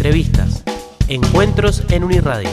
Entrevistas. Encuentros en Uniradio.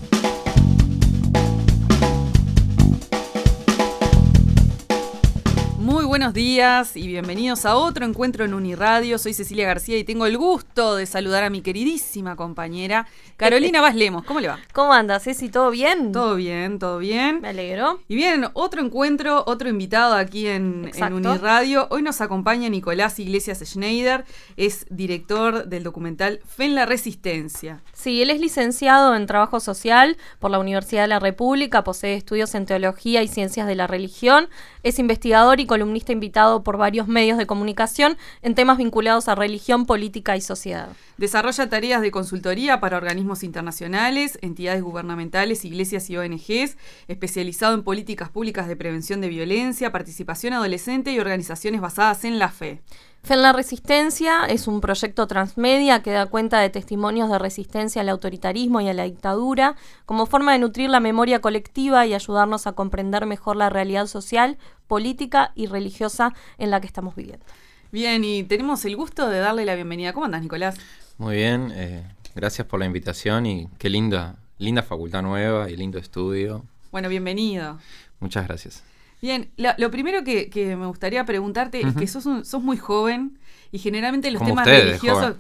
Muy buenos días y bienvenidos a otro encuentro en Uniradio. Soy Cecilia García y tengo el gusto de saludar a mi queridísima compañera Carolina Vaz Lemos. ¿Cómo le va? ¿Cómo andas, Ceci? ¿Todo bien? Todo bien, todo bien. Me alegro. Y bien, otro encuentro, otro invitado aquí en Uniradio. Hoy nos acompaña Nicolás Iglesias Schneider, es director del documental Fe en la Resistencia. Sí, él es licenciado en Trabajo Social por la Universidad de la República, posee estudios en Teología y Ciencias de la Religión, es investigador y columnista invitado por varios medios de comunicación en temas vinculados a religión, política y sociedad. Desarrolla tareas de consultoría para organismos internacionales, entidades gubernamentales, iglesias y ONGs, especializado en políticas públicas de prevención de violencia, participación adolescente y organizaciones basadas en la fe. Fe en la Resistencia es un proyecto transmedia que da cuenta de testimonios de resistencia al autoritarismo y a la dictadura como forma de nutrir la memoria colectiva y ayudarnos a comprender mejor la realidad social, política y religiosa en la que estamos viviendo. Bien, y tenemos el gusto de darle la bienvenida. ¿Cómo andás, Nicolás? Muy bien, gracias por la invitación y qué linda facultad nueva y lindo estudio. Bueno, bienvenido. Muchas gracias. Bien, lo primero que me gustaría preguntarte es que sos muy joven y generalmente los como temas ustedes, religiosos...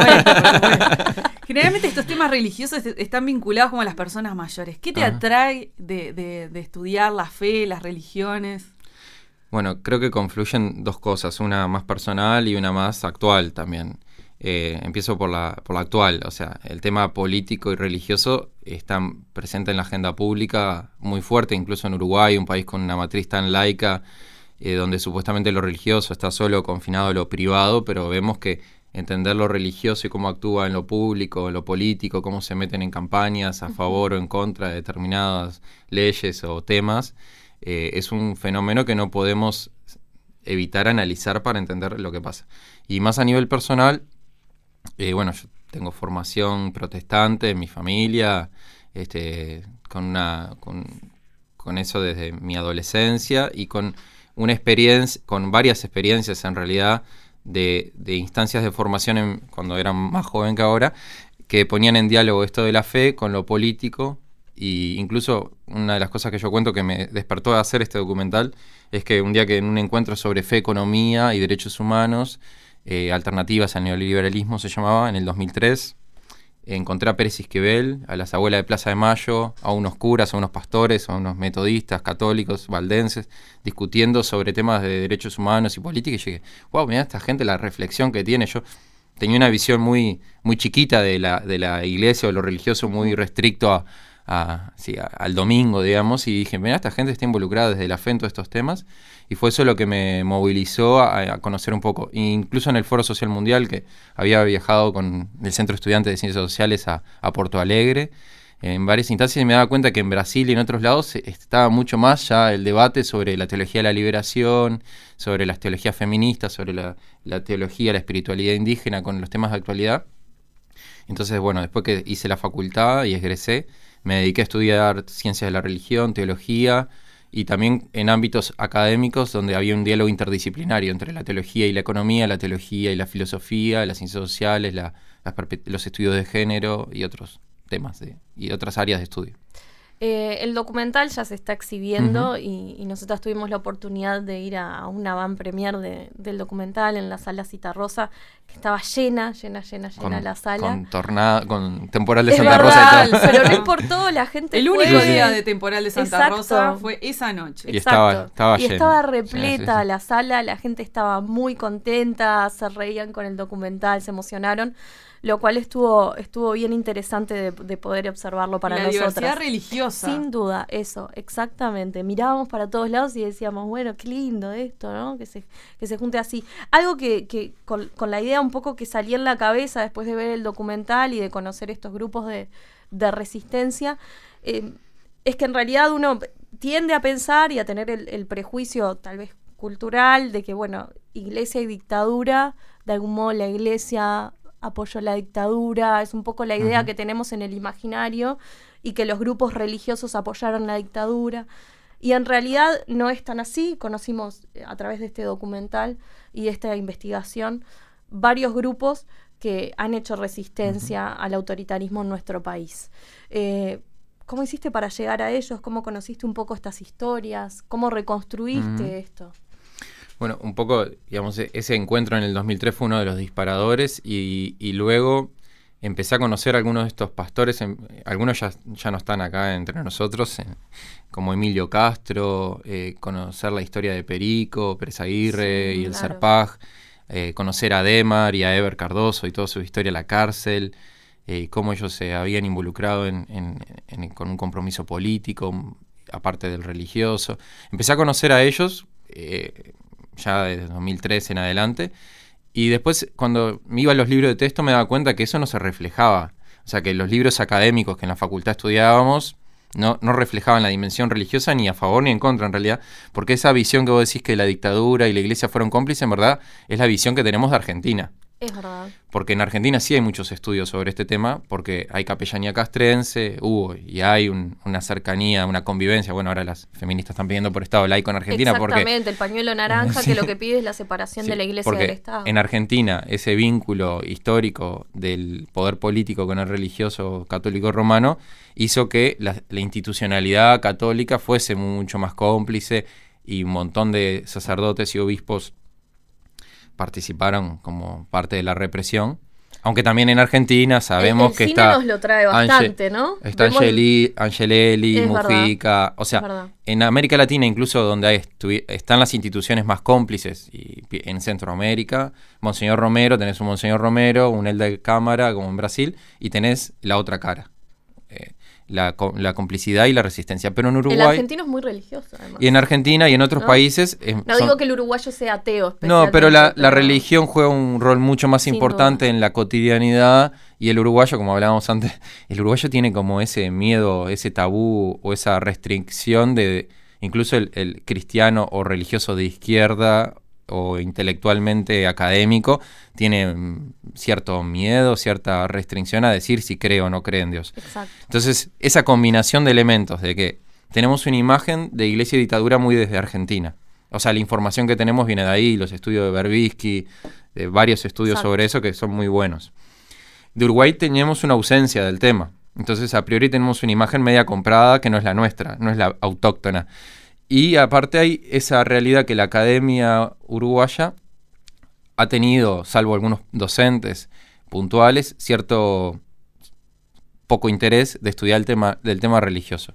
Generalmente estos temas religiosos están vinculados como a las personas mayores. ¿Qué te atrae de estudiar la fe, las religiones? Bueno, creo que confluyen dos cosas, una más personal y una más actual también. Empiezo por la actual, o sea, el tema político y religioso está presente en la agenda pública muy fuerte, incluso en Uruguay, un país con una matriz tan laica, donde supuestamente lo religioso está solo confinado a lo privado, pero vemos que entender lo religioso y cómo actúa en lo público, en lo político, cómo se meten en campañas a favor o en contra de determinadas leyes o temas, es un fenómeno que no podemos evitar analizar para entender lo que pasa. Y más a nivel personal, bueno, yo tengo formación protestante en mi familia, con eso desde mi adolescencia y con varias experiencias en realidad de instancias de formación cuando era más joven que ahora, que ponían en diálogo esto de la fe con lo político. Y incluso una de las cosas que yo cuento que me despertó a hacer este documental es que un día que en un encuentro sobre fe, economía y derechos humanos, alternativas al neoliberalismo se llamaba, en el 2003, encontré a Pérez Esquivel, a las abuelas de Plaza de Mayo, a unos curas, a unos pastores, a unos metodistas, católicos, valdenses, discutiendo sobre temas de derechos humanos y política, y yo dije, wow, mirá esta gente, la reflexión que tiene. Yo tenía una visión muy, muy chiquita de la iglesia o lo religioso, muy restricto al domingo, digamos, y dije, mirá, esta gente está involucrada desde la fe en todos estos temas, y fue eso lo que me movilizó a conocer un poco. Incluso en el Foro Social Mundial, que había viajado con el Centro Estudiante de Ciencias Sociales a Porto Alegre, en varias instancias me daba cuenta que en Brasil y en otros lados estaba mucho más ya el debate sobre la teología de la liberación, sobre las teologías feministas, sobre la teología, la espiritualidad indígena con los temas de actualidad. Entonces, bueno, después que hice la facultad y egresé, me dediqué a estudiar ciencias de la religión, teología, y también en ámbitos académicos donde había un diálogo interdisciplinario entre la teología y la economía, la teología y la filosofía, las ciencias sociales, los estudios de género y otros temas y otras áreas de estudio. El documental ya se está exhibiendo y nosotros tuvimos la oportunidad de ir a una van premier del documental en la sala Citarrosa, que estaba llena la sala. Con temporal de es Santa verdad, Rosa y todo. pero no importó, la gente El fue. único día de temporal de Santa Exacto. Rosa fue esa noche. Y estaba y lleno. estaba repleta Sí. la sala, la gente estaba muy contenta, se reían con el documental, se emocionaron, lo cual estuvo bien interesante de poder observarlo para la nosotras. diversidad religiosa. Sin duda, eso, exactamente. Mirábamos para todos lados y decíamos, bueno, qué lindo esto, ¿no? Que se junte así. Algo que con la idea un poco que salía en la cabeza después de ver el documental y de conocer estos grupos de resistencia, es que en realidad uno tiende a pensar y a tener el prejuicio tal vez cultural de que, bueno, iglesia y dictadura, de algún modo la iglesia apoyó la dictadura, es un poco la idea que tenemos en el imaginario, y que los grupos religiosos apoyaron la dictadura. Y en realidad no es tan así. Conocimos a través de este documental y de esta investigación varios grupos que han hecho resistencia al autoritarismo en nuestro país. ¿Cómo hiciste para llegar a ellos? ¿Cómo conociste un poco estas historias? ¿Cómo reconstruiste esto? Bueno, un poco, digamos, ese encuentro en el 2003 fue uno de los disparadores y luego empecé a conocer a algunos de estos pastores, algunos ya no están acá entre nosotros, como Emilio Castro, conocer la historia de Perico, Pérez Aguirre y el Serpaj, conocer a Demar y a Eber Cardoso y toda su historia en la cárcel, cómo ellos se habían involucrado con un compromiso político, aparte del religioso. Empecé a conocer a ellos ya desde 2013 en adelante, y después cuando me iba a los libros de texto me daba cuenta que eso no se reflejaba. O sea, que los libros académicos que en la facultad estudiábamos no reflejaban la dimensión religiosa ni a favor ni en contra en realidad, porque esa visión que vos decís que la dictadura y la iglesia fueron cómplices, en verdad es la visión que tenemos de Argentina. Es verdad. Porque en Argentina sí hay muchos estudios sobre este tema, porque hay capellanía castrense, y hay una cercanía, una convivencia. Bueno, ahora las feministas están pidiendo por Estado laico en Argentina. Exactamente, el pañuelo naranja, que lo que pide es la separación de la iglesia del Estado. En Argentina ese vínculo histórico del poder político con el religioso católico romano hizo que la institucionalidad católica fuese mucho más cómplice, y un montón de sacerdotes y obispos participaron como parte de la represión, aunque también en Argentina sabemos que está... nos lo trae bastante, ¿no? Está Angelelli, Mujica, verdad, o sea, en América Latina incluso donde están las instituciones más cómplices, y en Centroamérica, Monseñor Romero, tenés un Monseñor Romero, un Elda de Cámara como en Brasil, y tenés la otra cara. La complicidad y la resistencia. Pero en Uruguay... El argentino es muy religioso, además. Y en Argentina y en otros países... No digo que el uruguayo sea ateo. No, pero la religión juega un rol mucho más importante en la cotidianidad, y el uruguayo, como hablábamos antes, el uruguayo tiene como ese miedo, ese tabú o esa restricción de... Incluso el cristiano o religioso de izquierda o intelectualmente académico tiene cierto miedo, cierta restricción a decir si cree o no cree en Dios. Exacto. Entonces, esa combinación de elementos de que tenemos una imagen de iglesia y dictadura muy desde Argentina. O sea, la información que tenemos viene de ahí, los estudios de Berbisky, de varios estudios sobre eso que son muy buenos. De Uruguay tenemos una ausencia del tema. Entonces, a priori tenemos una imagen media comprada que no es la nuestra, no es la autóctona. Y aparte hay esa realidad que la academia uruguaya ha tenido, salvo algunos docentes puntuales, cierto poco interés de estudiar del tema religioso.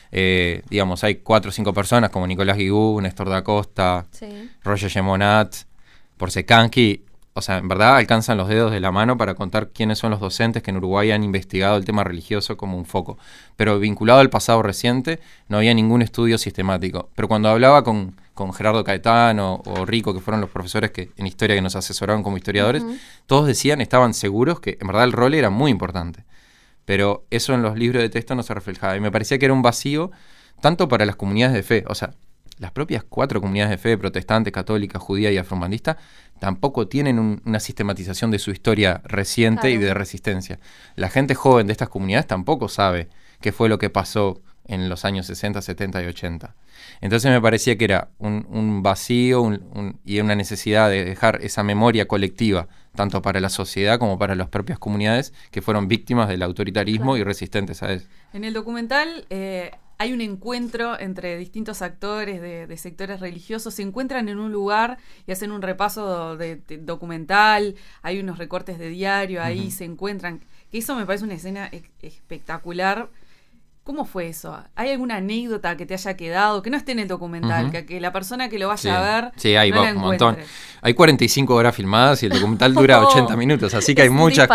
Digamos, hay 4 o 5 personas como Nicolás Guigú, Néstor da Costa, Roger Gemonat, Porcecanqui. O sea, en verdad alcanzan los dedos de la mano para contar quiénes son los docentes que en Uruguay han investigado el tema religioso como un foco. Pero vinculado al pasado reciente, no había ningún estudio sistemático. Pero cuando hablaba con Gerardo Caetano o Rico, que fueron los profesores que en historia que nos asesoraron como historiadores, todos decían, estaban seguros que en verdad el rol era muy importante. Pero eso en los libros de texto no se reflejaba. Y me parecía que era un vacío tanto para las comunidades de fe. O sea, las propias 4 comunidades de fe, protestante, católica, judía y afrobandista, tampoco tienen una sistematización de su historia reciente y de resistencia. La gente joven de estas comunidades tampoco sabe qué fue lo que pasó en los años 60, 70 y 80. Entonces me parecía que era un vacío y una necesidad de dejar esa memoria colectiva, tanto para la sociedad como para las propias comunidades que fueron víctimas del autoritarismo y resistentes a eso. En el documental hay un encuentro entre distintos actores de sectores religiosos, se encuentran en un lugar y hacen un repaso de documental, hay unos recortes de diario, ahí se encuentran, que eso me parece una escena espectacular. ¿Cómo fue eso? ¿Hay alguna anécdota que te haya quedado, que no esté en el documental, que la persona que lo vaya a ver hay no la un montón? encuentre? Hay 45 horas filmadas y el documental dura 80 minutos, así que hay muchas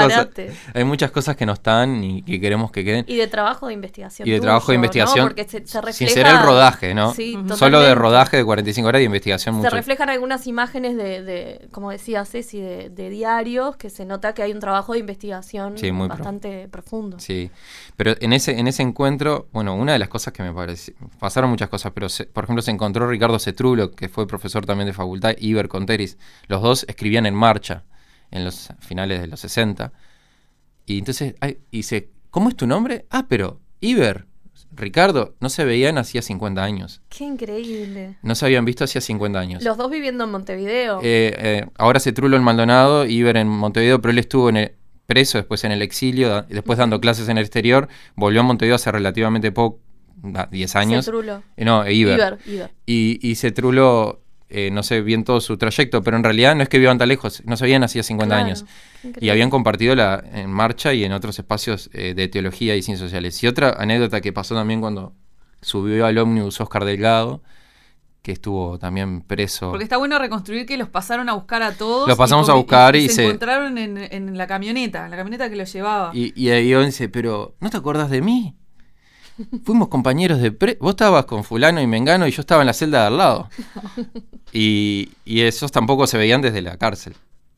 cosas que no están y que queremos que queden. Y de trabajo de investigación. Y de trabajo de investigación, ¿no? Porque se refleja, sin ser el rodaje, ¿no? Sí, solo de rodaje de 45 horas y de investigación mucho. Se reflejan algunas imágenes de como decía Ceci, de diarios, que se nota que hay un trabajo de investigación bastante profundo. Sí, pero en ese encuentro, bueno, una de las cosas que me pareció, pasaron muchas cosas, pero por ejemplo se encontró Ricardo Cetrulo, que fue profesor también de facultad, Iber Conteris. Los dos escribían en Marcha en los finales de los 60. Y entonces dice, ¿cómo es tu nombre? Ah, pero Iber. Ricardo, no se veían hacía 50 años. Qué increíble. No se habían visto hacía 50 años. Los dos viviendo en Montevideo. Ahora Setrulo en Maldonado, Iber en Montevideo, pero él estuvo preso, después en el exilio, después dando clases en el exterior, volvió a Montevideo hace relativamente poco, 10 años. Setrulo. Iber. Y Setrulo, no sé bien todo su trayecto, pero en realidad no es que vivan tan lejos, no se veían hacía 50 años. Y habían compartido en Marcha y en otros espacios de teología y ciencias sociales. Y otra anécdota que pasó también cuando subió al ómnibus Oscar Delgado, que estuvo también preso. Porque está bueno reconstruir que los pasaron a buscar a todos. Los pasamos a buscar y se encontraron en la camioneta que los llevaba. Y ahí dice, pero ¿no te acordás de mí? Fuimos compañeros vos estabas con fulano y mengano y yo estaba en la celda de al lado. Y esos tampoco se veían desde la cárcel.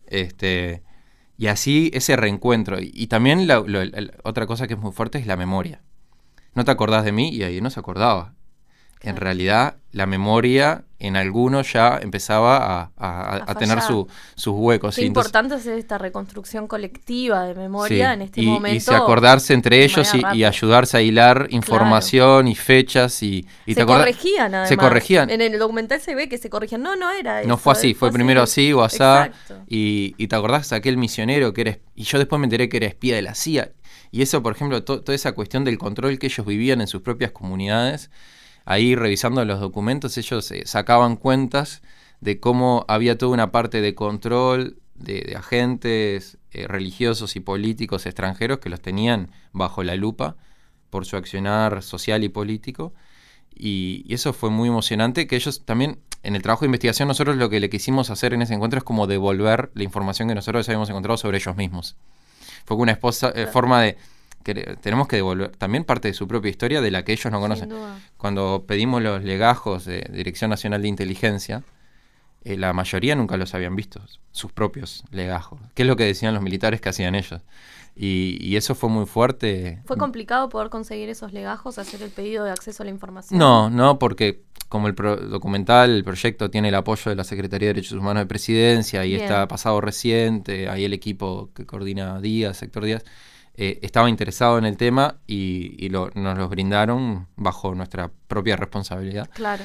Y así ese reencuentro. Y también otra cosa que es muy fuerte es la memoria. ¿No te acordás de mí? Y ahí no se acordaba. En realidad, la memoria en algunos ya empezaba a tener sus huecos. Qué importante es esta reconstrucción colectiva de memoria en este momento. Y acordarse entre ellos y ayudarse a hilar información y fechas. Y se corregían, además. Se corregían. En el documental se ve que se corregían. No era eso. No fue así, fue primero así o asá. Y te acordás de aquel misionero que era... Y yo después me enteré que era espía de la CIA. Y eso, por ejemplo, toda esa cuestión del control que ellos vivían en sus propias comunidades... Ahí revisando los documentos ellos sacaban cuentas de cómo había toda una parte de control de agentes religiosos y políticos extranjeros que los tenían bajo la lupa por su accionar social y político. Y eso fue muy emocionante, que ellos también, en el trabajo de investigación, nosotros lo que le quisimos hacer en ese encuentro es como devolver la información que nosotros habíamos encontrado sobre ellos mismos. Fue una forma de... que tenemos que devolver también parte de su propia historia de la que ellos no conocen. Cuando pedimos los legajos de Dirección Nacional de Inteligencia, la mayoría nunca los habían visto, sus propios legajos. ¿Qué es lo que decían los militares que hacían ellos? Y eso fue muy fuerte. ¿Fue complicado poder conseguir esos legajos, hacer el pedido de acceso a la información? No, porque como el el proyecto tiene el apoyo de la Secretaría de Derechos Humanos de Presidencia y está pasado reciente, ahí el equipo que coordina Díaz, Sector Díaz, estaba interesado en el tema y nos los brindaron bajo nuestra propia responsabilidad. Claro.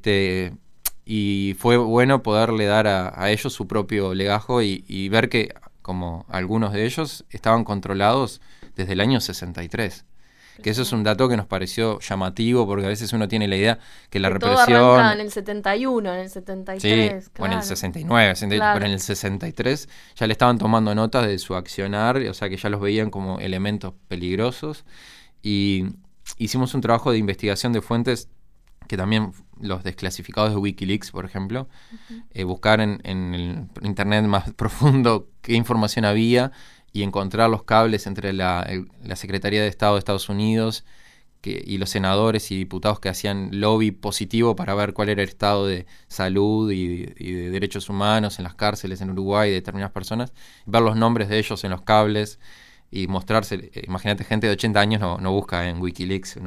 Y fue bueno poderle dar a ellos su propio legajo y ver que como algunos de ellos estaban controlados desde el año 63. Que eso es un dato que nos pareció llamativo porque a veces uno tiene la idea que la represión... Todo arranca en el 71, en el 73. Sí, claro. O en el 69, claro. Pero en el 63 ya le estaban tomando notas de su accionar, o sea que ya los veían como elementos peligrosos. Y hicimos un trabajo de investigación de fuentes que también los desclasificados de Wikileaks, por ejemplo, buscar en el internet más profundo qué información había y encontrar los cables entre la Secretaría de Estado de Estados Unidos y los senadores y diputados que hacían lobby positivo para ver cuál era el estado de salud y de derechos humanos en las cárceles en Uruguay de determinadas personas, ver los nombres de ellos en los cables y mostrarse. Imagínate, gente de 80 años no busca en Wikileaks,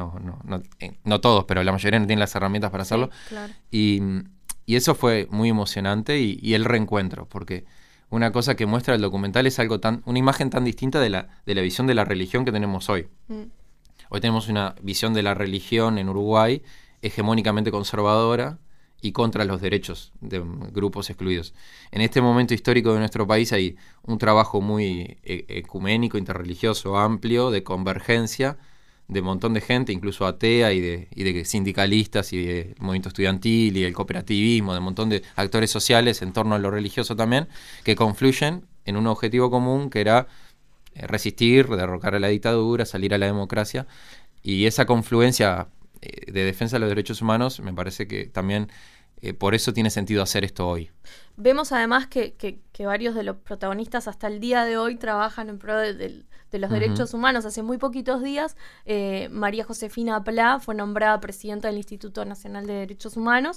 no todos, pero la mayoría no tienen las herramientas para hacerlo. Claro. Y eso fue muy emocionante y el reencuentro, porque una cosa que muestra el documental es una imagen tan distinta de la visión de la religión que tenemos hoy. Hoy tenemos una visión de la religión en Uruguay hegemónicamente conservadora y contra los derechos de grupos excluidos. En este momento histórico de nuestro país hay un trabajo muy ecuménico, interreligioso, amplio, de convergencia de un montón de gente, incluso atea y de sindicalistas y del movimiento estudiantil y del cooperativismo, de un montón de actores sociales en torno a lo religioso también, que confluyen en un objetivo común que era resistir, derrocar a la dictadura, salir a la democracia. Y esa confluencia de defensa de los derechos humanos me parece que también por eso tiene sentido hacer esto hoy. Vemos además que varios de los protagonistas hasta el día de hoy trabajan en pro de los derechos humanos. Hace muy poquitos días María Josefina Plá fue nombrada presidenta del Instituto Nacional de Derechos Humanos,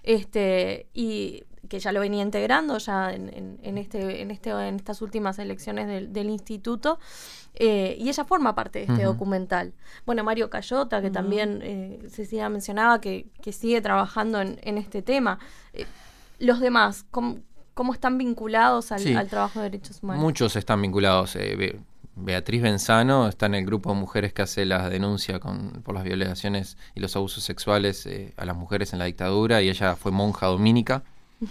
y que ya lo venía integrando ya en estas últimas elecciones del instituto, y ella forma parte de este documental. Bueno, Mario Cayota, que también Cecilia mencionaba que sigue trabajando en este tema. Los demás, ¿cómo están vinculados al trabajo de derechos humanos? Muchos están vinculados. Beatriz Benzano está en el grupo de mujeres que hace la denuncia por las violaciones y los abusos sexuales a las mujeres en la dictadura, y ella fue monja dominica,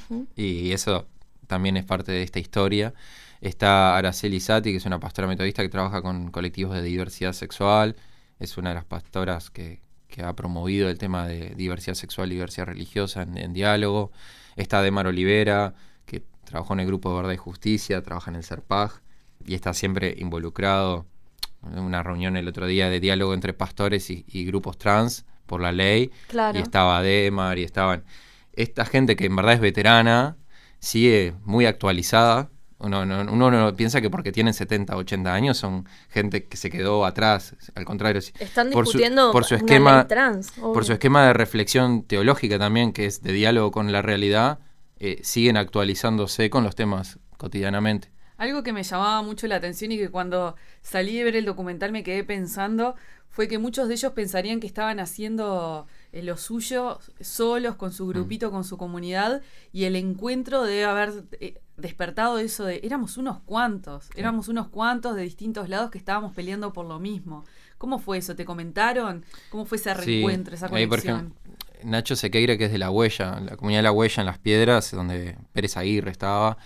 y eso también es parte de esta historia. Está Araceli Sati, que es una pastora metodista que trabaja con colectivos de diversidad sexual, es una de las pastoras que ha promovido el tema de diversidad sexual y diversidad religiosa en diálogo. Está Demar Olivera, que trabajó en el grupo de Verdad y Justicia, trabaja en el CERPAG, y está siempre involucrado en una reunión el otro día de diálogo entre pastores y grupos trans por la ley. Claro. Y estaba Demar, y estaban esta gente que en verdad es veterana, sigue muy actualizada. Uno no piensa que porque tienen 70, 80 años son gente que se quedó atrás. Al contrario, están discutiendo por su una esquema, ley trans, por su esquema de reflexión teológica también, que es de diálogo con la realidad, siguen actualizándose con los temas cotidianamente. Algo que me llamaba mucho la atención y que cuando salí de ver el documental me quedé pensando fue que muchos de ellos pensarían que estaban haciendo lo suyo solos, con su grupito, con su comunidad, y el encuentro debe haber despertado eso de éramos unos cuantos de distintos lados que estábamos peleando por lo mismo. ¿Cómo fue eso? ¿Te comentaron? ¿Cómo fue ese reencuentro, esa conexión? Por ejemplo, Nacho Sequeira, que es de La Huella, la comunidad de La Huella en Las Piedras, donde Pérez Aguirre estaba.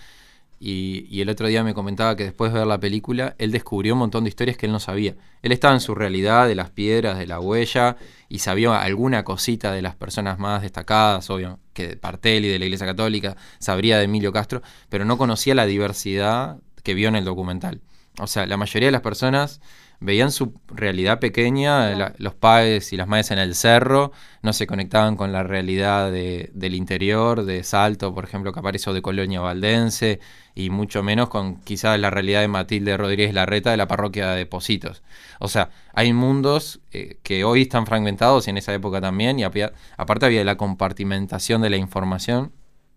Y el otro día me comentaba que después de ver la película, él descubrió un montón de historias que él no sabía. Él estaba en su realidad de Las Piedras, de La Huella, y sabía alguna cosita de las personas más destacadas, obvio, que de Partelli, de la Iglesia Católica, sabría de Emilio Castro, pero no conocía la diversidad que vio en el documental. O sea, la mayoría de las personas veían su realidad pequeña, los padres y las madres en el cerro, no se conectaban con la realidad del interior, de Salto, por ejemplo, que aparece, o de Colonia Valdense, y mucho menos con quizás la realidad de Matilde Rodríguez Larreta de la parroquia de Pocitos. O sea, hay mundos que hoy están fragmentados, y en esa época también, y aparte había la compartimentación de la información.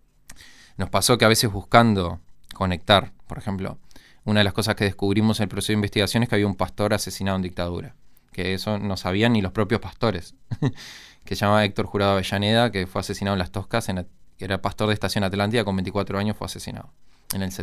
Nos pasó que a veces buscando conectar, por ejemplo, una de las cosas que descubrimos en el proceso de investigación es que había un pastor asesinado en dictadura, que eso no sabían ni los propios pastores, que se llamaba Héctor Jurado Avellaneda, que fue asesinado en Las Toscas, era pastor de Estación Atlántida, con 24 años fue asesinado, en el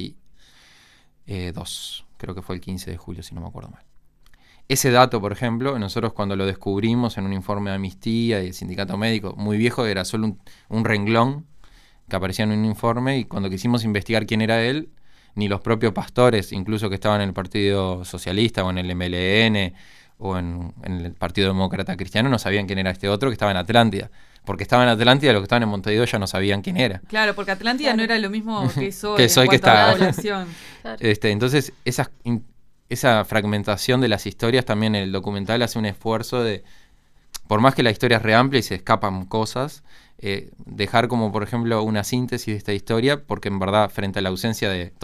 72, creo que fue el 15 de julio, si no me acuerdo mal. Ese dato, por ejemplo, nosotros cuando lo descubrimos en un informe de Amnistía y el Sindicato Médico, muy viejo, era solo un renglón que aparecía en un informe, y cuando quisimos investigar quién era él, ni los propios pastores, incluso que estaban en el Partido Socialista o en el MLN o en el Partido Demócrata Cristiano, no sabían quién era este otro que estaba en Atlántida. Porque estaba en Atlántida, los que estaban en Montevideo ya no sabían quién era. Claro, porque Atlántida no era lo mismo que es hoy, que es hoy, que está. La población. Claro. Entonces, esa fragmentación de las historias, también el documental hace un esfuerzo de, por más que la historia es re amplia y se escapan cosas, dejar como, por ejemplo, una síntesis de esta historia, porque en verdad, frente a la ausencia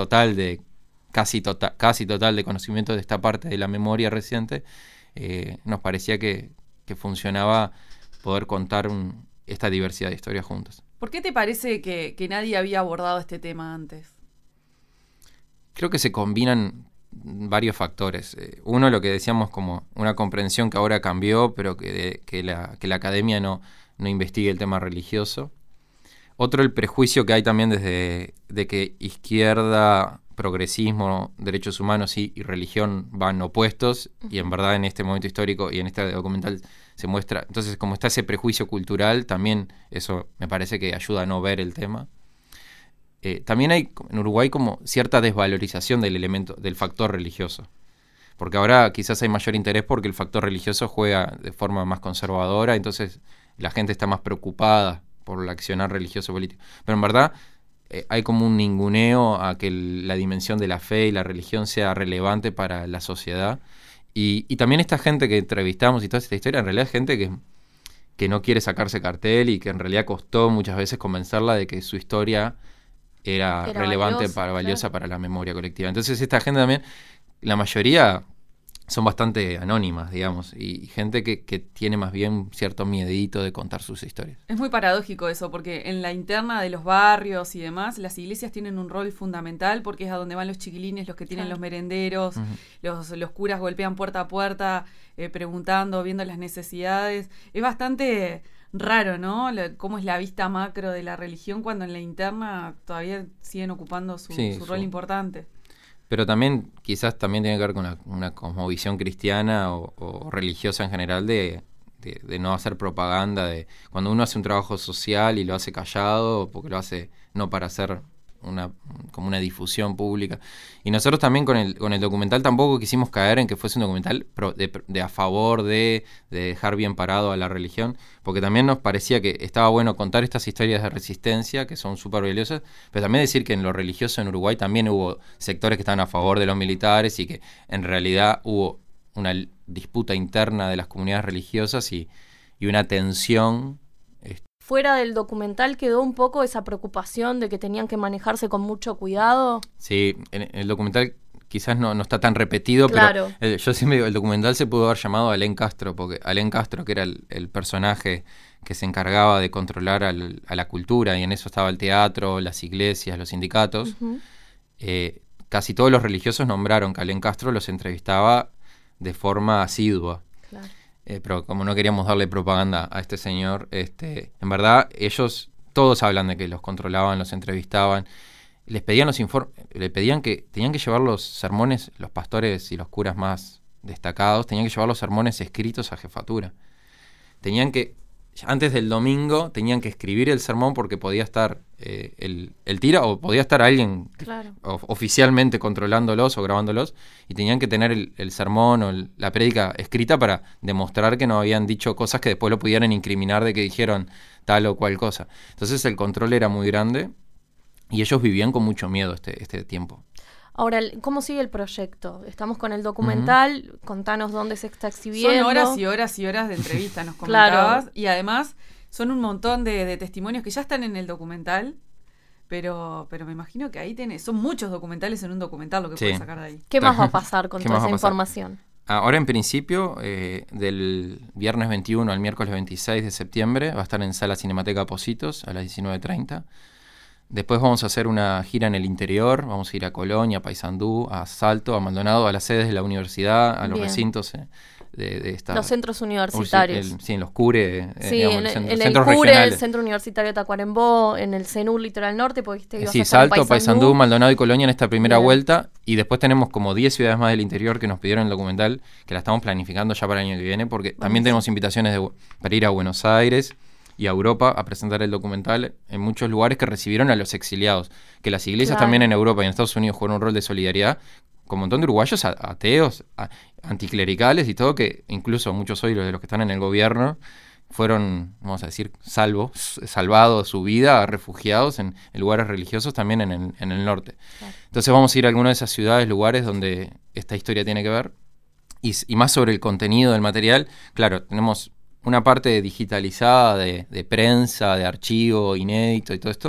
casi total de conocimiento de esta parte de la memoria reciente, nos parecía que funcionaba poder contar esta diversidad de historias juntas. ¿Por qué te parece que nadie había abordado este tema antes? Creo que se combinan varios factores. Uno, lo que decíamos, como una comprensión que ahora cambió, pero que la academia no investigue el tema religioso. Otro, el prejuicio que hay también desde de que izquierda, progresismo, derechos humanos y religión van opuestos, y en verdad en este momento histórico y en este documental se muestra. Entonces, como está ese prejuicio cultural, también eso me parece que ayuda a no ver el tema. También hay en Uruguay como cierta desvalorización del factor religioso, porque ahora quizás hay mayor interés porque el factor religioso juega de forma más conservadora, entonces la gente está más preocupada por el accionar religioso político. Pero en verdad hay como un ninguneo a que la dimensión de la fe y la religión sea relevante para la sociedad. Y también esta gente que entrevistamos y toda esta historia, en realidad es gente que no quiere sacarse cartel, y que en realidad costó muchas veces convencerla de que su historia era relevante, valiosa para la memoria colectiva. Entonces esta gente también, la mayoría son bastante anónimas, digamos, y gente que tiene más bien cierto miedito de contar sus historias. Es muy paradójico eso, porque en la interna de los barrios y demás, las iglesias tienen un rol fundamental, porque es a donde van los chiquilines, los que tienen los merenderos, los curas golpean puerta a puerta, preguntando, viendo las necesidades. Es bastante raro, ¿no? Cómo es la vista macro de la religión cuando en la interna todavía siguen ocupando su rol importante. Pero también, quizás también tiene que ver con una cosmovisión cristiana o religiosa en general de no hacer propaganda, de cuando uno hace un trabajo social y lo hace callado, porque lo hace no para hacer como una difusión pública. Y nosotros también con el documental tampoco quisimos caer en que fuese un documental de a favor de dejar bien parado a la religión, porque también nos parecía que estaba bueno contar estas historias de resistencia, que son súper valiosas, pero también decir que en lo religioso en Uruguay también hubo sectores que estaban a favor de los militares y que en realidad hubo una disputa interna de las comunidades religiosas y una tensión. Fuera del documental quedó un poco esa preocupación de que tenían que manejarse con mucho cuidado. Sí, en el documental quizás no está tan repetido, claro. Pero yo siempre digo, el documental se pudo haber llamado Alén Castro, porque Alén Castro, que era el personaje que se encargaba de controlar a la cultura, y en eso estaba el teatro, las iglesias, los sindicatos, casi todos los religiosos nombraron que Alén Castro los entrevistaba de forma asidua. Claro. Pero como no queríamos darle propaganda a este señor, en verdad ellos todos hablan de que los controlaban, los entrevistaban, les pedían le pedían que tenían que llevar los sermones, los pastores y los curas más destacados, tenían que llevar los sermones escritos a jefatura. Tenían que, antes del domingo, tenían que escribir el sermón porque podía estar el tira o podía estar alguien claro. Oficialmente controlándolos o grabándolos, y tenían que tener el sermón o la prédica escrita para demostrar que no habían dicho cosas que después lo pudieran incriminar de que dijeron tal o cual cosa. Entonces el control era muy grande y ellos vivían con mucho miedo este tiempo. Ahora, ¿cómo sigue el proyecto? Estamos con el documental, contanos dónde se está exhibiendo. Son horas y horas y horas de entrevista, nos comentabas. Claro. Y además son un montón de testimonios que ya están en el documental, pero me imagino que ahí son muchos documentales en un documental lo que puedes sacar de ahí. ¿Qué más va a pasar con toda esa información? Ahora, en principio, del viernes 21 al miércoles 26 de septiembre, va a estar en Sala Cinemateca Positos a las 19:30. Después vamos a hacer una gira en el interior, vamos a ir a Colonia, a Paysandú, a Salto, a Maldonado, a las sedes de la universidad, a los recintos de esta... Los centros universitarios. Sí, en los CURE, sí, digamos, en el centros CURE, regionales. el Centro Universitario de Tacuarembó, en el CENUR Litoral Norte, porque sí, Salto, Paysandú, Maldonado y Colonia en esta primera vuelta, y después tenemos como 10 ciudades más del interior que nos pidieron el documental, que la estamos planificando ya para el año que viene, porque también tenemos invitaciones para ir a Buenos Aires y a Europa a presentar el documental en muchos lugares que recibieron a los exiliados, que las iglesias también en Europa y en Estados Unidos juegan un rol de solidaridad con un montón de uruguayos ateos, anticlericales y todo, que incluso muchos hoy de los que están en el gobierno fueron, vamos a decir, salvados su vida, refugiados en lugares religiosos también en el norte. Claro. Entonces vamos a ir a alguna de esas ciudades, lugares donde esta historia tiene que ver, y más sobre el contenido del material. Claro, tenemos una parte digitalizada de prensa, de archivo inédito y todo esto,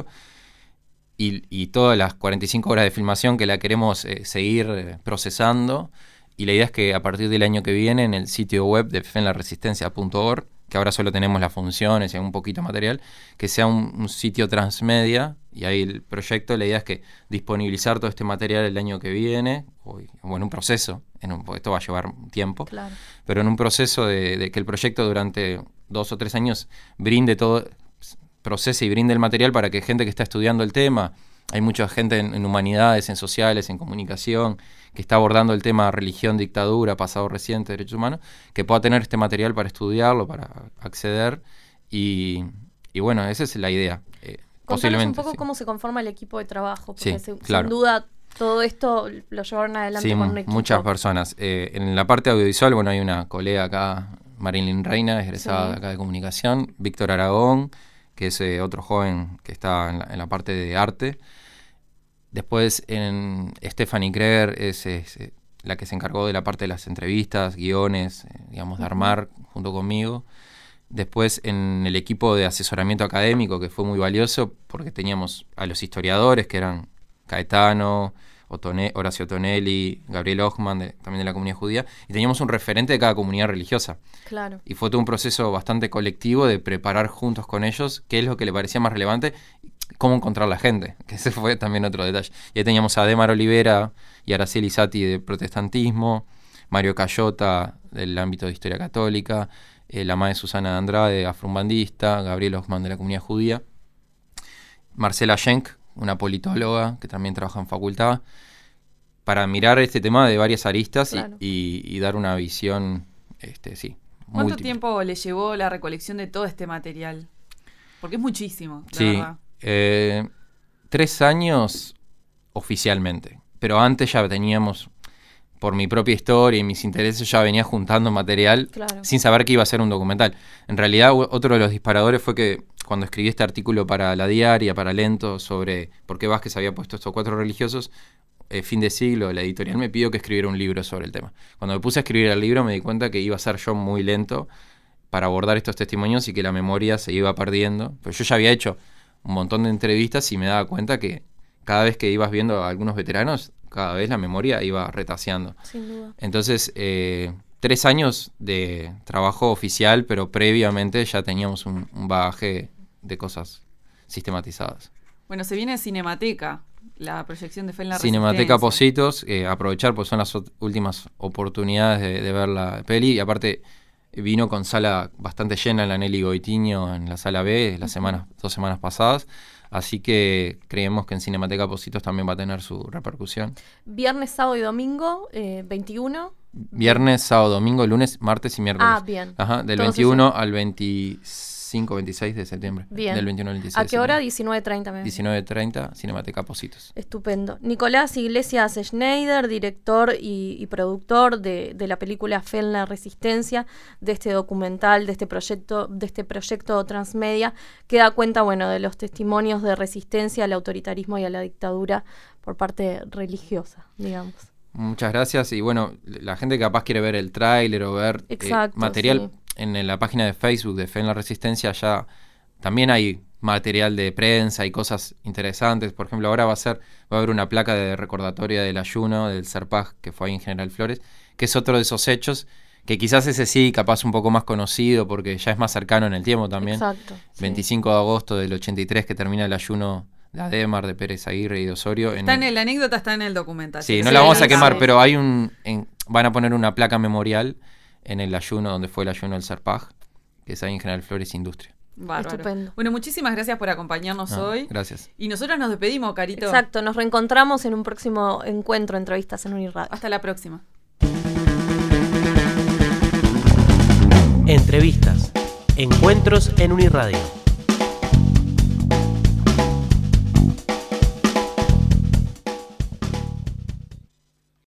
y todas las 45 horas de filmación que la queremos seguir procesando, y la idea es que a partir del año que viene en el sitio web de fenlaresistencia.org, que ahora solo tenemos las funciones y un poquito de material, que sea un sitio transmedia, y ahí el proyecto, la idea es que disponibilizar todo este material el año que viene, un proceso, porque esto va a llevar tiempo, claro. Pero en un proceso de que el proyecto durante 2 o 3 años procese y brinde el material para que gente que está estudiando el tema, hay mucha gente en humanidades, en sociales, en comunicación, que está abordando el tema religión, dictadura, pasado reciente, derechos humanos, que pueda tener este material para estudiarlo, para acceder, y bueno, esa es la idea. Contanos un poco cómo se conforma el equipo de trabajo, porque claro. Sin duda todo esto lo llevaron adelante con un equipo. Muchas personas. En la parte audiovisual, hay una colega acá, Marilyn Reina, egresada acá de comunicación, Víctor Aragón, que es otro joven que está en la parte de arte. Después Stephanie Kreger es la que se encargó de la parte de las entrevistas, guiones, de armar junto conmigo. Después en el equipo de asesoramiento académico, que fue muy valioso, porque teníamos a los historiadores, que eran Caetano, Horacio Tonelli, Gabriel Ochman, también de la comunidad judía, y teníamos un referente de cada comunidad religiosa. Claro. Y fue todo un proceso bastante colectivo de preparar juntos con ellos qué es lo que le parecía más relevante, cómo encontrar la gente, que ese fue también otro detalle. Y ahí teníamos a Ademar Olivera y Araceli Sati de protestantismo, Mario Cayota del ámbito de historia católica, la madre Susana Andrade, afroumbandista, Gabriel Ochman de la comunidad judía, Marcela Schenk, una politóloga que también trabaja en facultad, para mirar este tema de varias aristas Claro. y dar una visión, sí, ¿Cuánto múltiple. tiempo le llevó la recolección de todo este material? Porque es muchísimo, la Sí, verdad. 3 años oficialmente, pero antes ya teníamos, por mi propia historia y mis intereses, ya venía juntando material Claro. sin saber que iba a ser un documental. En realidad, otro de los disparadores fue que cuando escribí este artículo para La Diaria, para Lento, sobre por qué Vázquez había puesto estos 4 religiosos, fin de siglo, la editorial me pidió que escribiera un libro sobre el tema. Cuando me puse a escribir el libro me di cuenta que iba a ser yo muy lento para abordar estos testimonios y que la memoria se iba perdiendo. Pero yo ya había hecho un montón de entrevistas y me daba cuenta que cada vez que ibas viendo a algunos veteranos, cada vez la memoria iba retaseando. Sin duda. Entonces, 3 años de trabajo oficial, pero previamente ya teníamos un bagaje de cosas sistematizadas. Bueno, se viene Cinemateca, la proyección de Fe en la Cinemateca Resistencia. Positos, aprovechar porque son las últimas oportunidades de ver la peli, y aparte vino con sala bastante llena en la Nelly Goitiño en la sala B 2 semanas pasadas, así que creemos que en Cinemateca Positos también va a tener su repercusión. Viernes, sábado y domingo, 21. Viernes, sábado, domingo, lunes, martes y miércoles. Ah, bien. Ajá, del Todos 21 al 25, 26 de septiembre. Bien. Del 21 al 26 ¿A de qué hora? septiembre. 19:30. 19:30, Cinemateca Positos. Estupendo. Nicolás Iglesias Schneider, director y productor de la película Fe en la Resistencia, de este documental, de este proyecto transmedia, que da cuenta, bueno, de los testimonios de resistencia al autoritarismo y a la dictadura por parte religiosa, digamos. Muchas gracias. Y bueno, la gente que capaz quiere ver el tráiler o ver Exacto, material sí. en la página de Facebook de Fe en la Resistencia, ya también hay material de prensa y cosas interesantes. Por ejemplo, ahora va a haber una placa de recordatoria del ayuno del Serpaj que fue ahí en General Flores, que es otro de esos hechos que quizás ese sí, capaz un poco más conocido porque ya es más cercano en el tiempo también. Exacto. Sí. 25 de agosto del 83 que termina el ayuno de Ademar, de Pérez Aguirre y de Osorio. La anécdota está en el documental. Sí, Si no se la vamos a ve, quemar, sí. pero van a poner una placa memorial en el ayuno, donde fue el ayuno del Serpaj, que es ahí en General Flores Industria. Bárbaro. Estupendo. Bueno, muchísimas gracias por acompañarnos No, hoy. gracias. Y nosotros nos despedimos, Carito. Exacto, nos reencontramos en un próximo encuentro, entrevistas en Uniradio. Hasta la próxima. Entrevistas. Encuentros en Uniradio.